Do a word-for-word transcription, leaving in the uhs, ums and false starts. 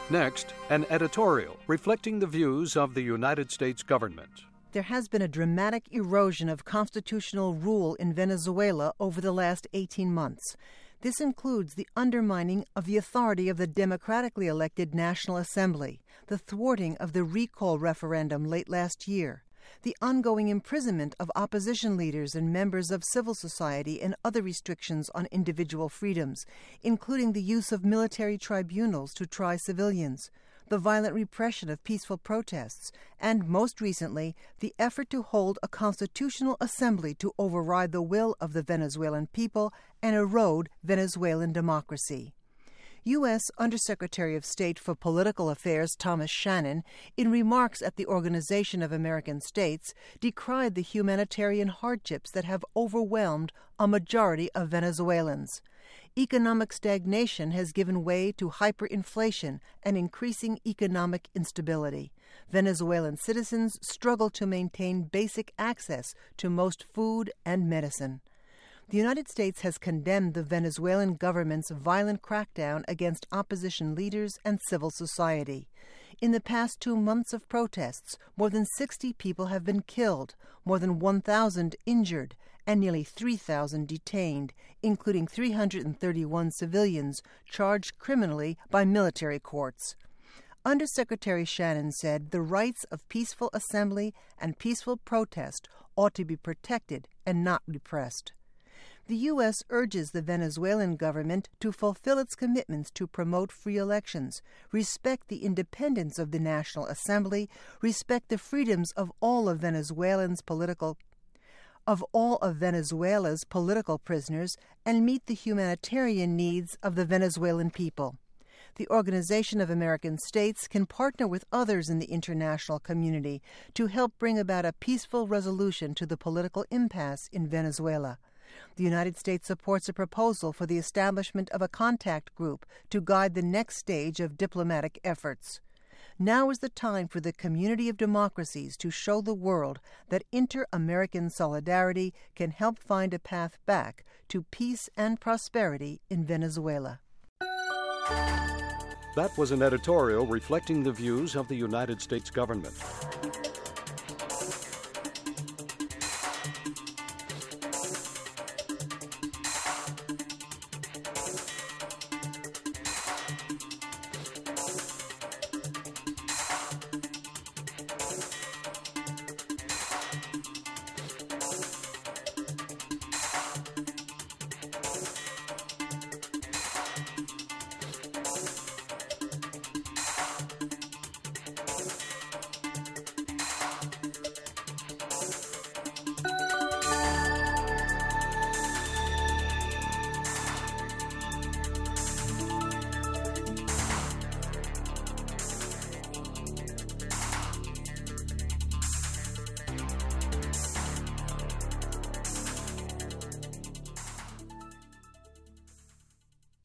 Next, an editorial reflecting the views of the United States government. There has been a dramatic erosion of constitutional rule in Venezuela over the last eighteen months. This includes the undermining of the authority of the democratically elected National Assembly, the thwarting of the recall referendum late last year, the ongoing imprisonment of opposition leaders and members of civil society, and other restrictions on individual freedoms, including the use of military tribunals to try civilians, the violent repression of peaceful protests, and, most recently, the effort to hold a constitutional assembly to override the will of the Venezuelan people and erode Venezuelan democracy. U S Undersecretary of State for Political Affairs Thomas Shannon, in remarks at the Organization of American States, decried the humanitarian hardships that have overwhelmed a majority of Venezuelans. Economic stagnation has given way to hyperinflation and increasing economic instability. Venezuelan citizens struggle to maintain basic access to most food and medicine. The United States has condemned the Venezuelan government's violent crackdown against opposition leaders and civil society. In the past two months of protests, more than sixty people have been killed, more than one thousand injured, and nearly three thousand detained, including three hundred thirty-one civilians charged criminally by military courts. Undersecretary Shannon said the rights of peaceful assembly and peaceful protest ought to be protected and not repressed. The U S urges the Venezuelan government to fulfill its commitments to promote free elections, respect the independence of the National Assembly, respect the freedoms of all of Venezuelans' political of all of Venezuela's political prisoners, and meet the humanitarian needs of the Venezuelan people. The Organization of American States can partner with others in the international community to help bring about a peaceful resolution to the political impasse in Venezuela. The United States supports a proposal for the establishment of a contact group to guide the next stage of diplomatic efforts. Now is the time for the community of democracies to show the world that inter-American solidarity can help find a path back to peace and prosperity in Venezuela. That was an editorial reflecting the views of the United States government.